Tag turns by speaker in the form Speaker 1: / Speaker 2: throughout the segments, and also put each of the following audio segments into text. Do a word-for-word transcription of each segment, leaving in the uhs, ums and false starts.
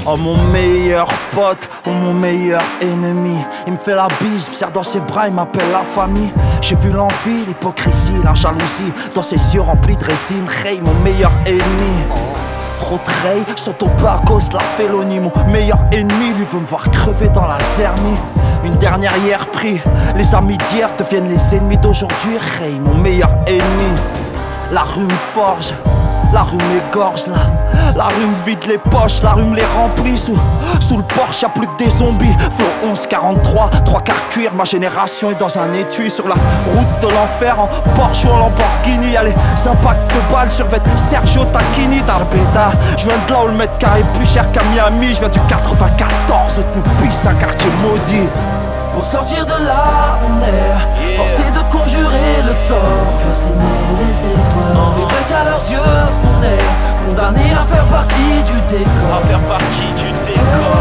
Speaker 1: Oh mon meilleur pote, oh mon meilleur ennemi. Il me fait la bise, serre dans ses bras, il m'appelle la famille. J'ai vu l'envie, l'hypocrisie, la jalousie dans ses yeux remplis de résine. Hey, mon meilleur ennemi. Trop de ray, sont au bas à cause de la félonie. Mon meilleur ennemi, lui veut me voir crever dans la zermie. Une dernière hier pris, les amis d'hier deviennent les ennemis d'aujourd'hui. Hey, mon meilleur ennemi. La rue me forge, la rue m'égorge là. La rue me vide les poches, la rue me les remplit. Sous, sous le porche y'a plus que des zombies. Flow onze quarante-trois, trois quarts cuir. Ma génération est dans un étui. Sur la route de l'enfer en Porsche ou en Lamborghini. Y'a les impacts de balles sur vêtements Sergio Tacchini. D'Arbeta, je viens de là où le mètre carré est plus cher qu'à Miami. Je viens du quatre-vingt-quatorze, nous pisse un quartier maudit.
Speaker 2: Pour sortir de là, on est yeah. Forcé de conjurer le sort, faire s'aimer les étoiles. C'est vrai qu'à leurs yeux, on est condamné à faire partie du décor.
Speaker 3: À faire partie du décor.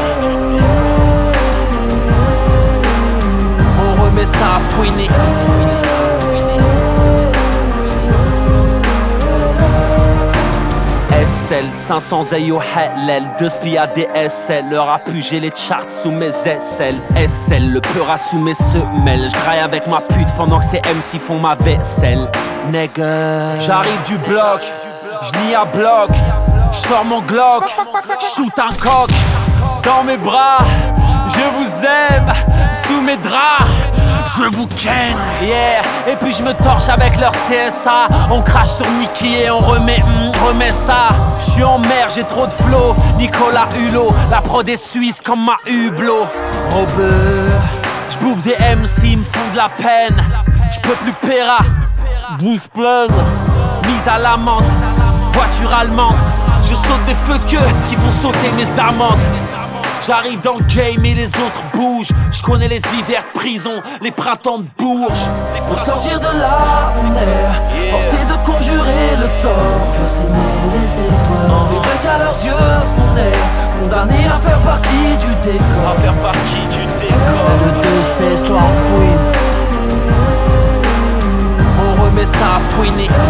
Speaker 2: On remet ça à fouiner.
Speaker 4: S L, cinq cents aïe au Hellel, deux spies à D S L. Le rap j'ai les charts sous mes aisselles. S L, le peur sous mes semelles. J'graille avec ma pute pendant que ces M C font ma vaisselle. Nigga.
Speaker 2: J'arrive du bloc, j'nie à bloc. J'sors mon Glock, j'shoot un coq. Dans mes bras, je vous aime. Sous mes draps, je vous ken. Yeah, et puis je me torche avec leur C S A. On crache sur Nicky et on remet, mm, remet ça. Je suis en mer, j'ai trop de flow. Nicolas Hulot, la prod est suisse comme ma Hublot. Robert, je bouffe des M C, me font de la peine. Je peux plus péra, bouche pleine. Mise à l'amende, voiture allemande. Je saute des feux queues qui font sauter mes amendes. J'arrive dans le game et les autres bougent. Je connais les hivers de prison, les printemps de Bourges. Pour sortir de là, on est forcé de conjurer le sort, faire s'aimer les étoiles. C'est vrai qu'à leurs yeux, on est condamné à faire partie du décor.
Speaker 3: À faire partie du décor.
Speaker 1: Le deux C soit fouine.
Speaker 2: On remet ça à fouiner.